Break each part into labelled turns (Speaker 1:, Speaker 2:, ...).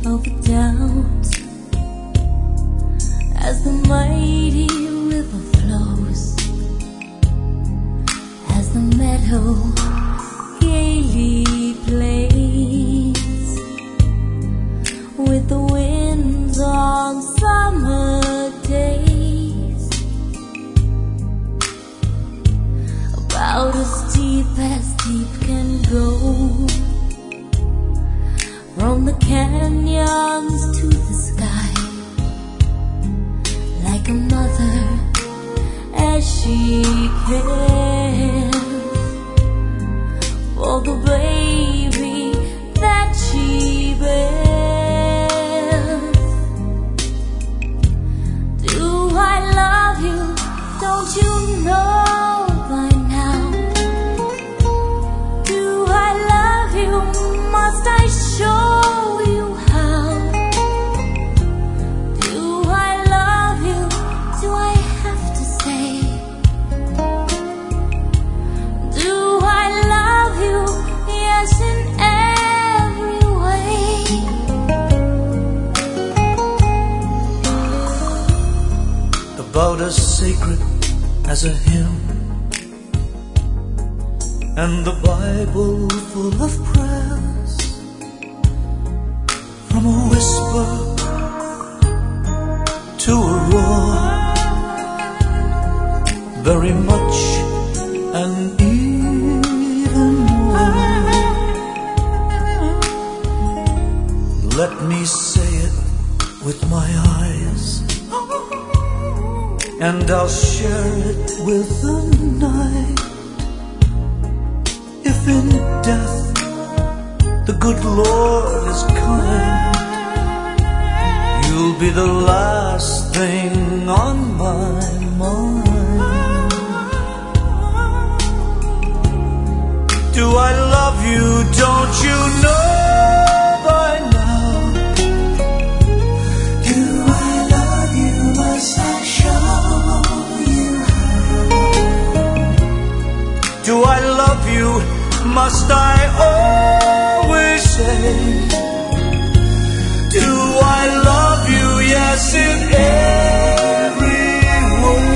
Speaker 1: of doubt as the mighty river flows, as the meadow gaily plays with the winds on summer days, about as deep can go, from the canyons to the sky, like a mother as she cares for the baby that she bears. Do I love you? Don't you know by now? Do I love you? Must I show you how? Do I love you? Do I have to say? Do I love you? Yes, in every way.
Speaker 2: About as sacred as a hymn, and the Bible full of prayers, from a whisper to a roar, very much and even more. Let me say it with my eyes, and I'll share it with the night. If in death the good Lord is kind, you'll be the last thing on my mind. Do I love you? Don't you know by now? Do I love you? Must I show you how? Do I love you? Must I always say? Do I love you? Yes, in every way.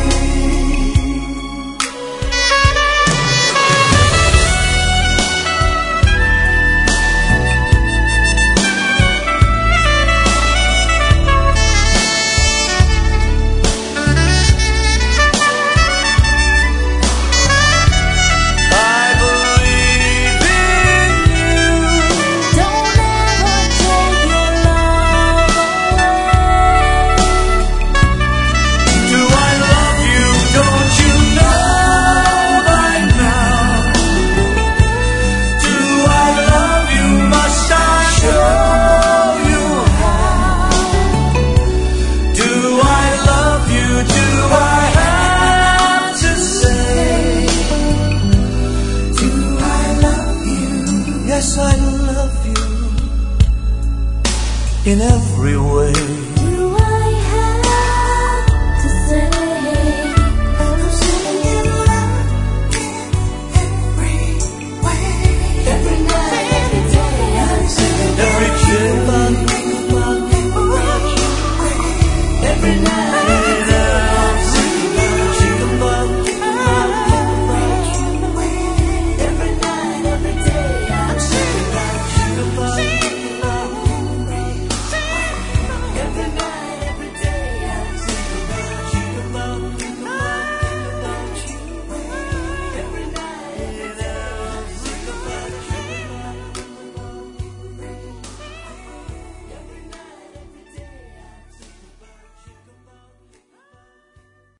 Speaker 2: Yes, I love you in every way.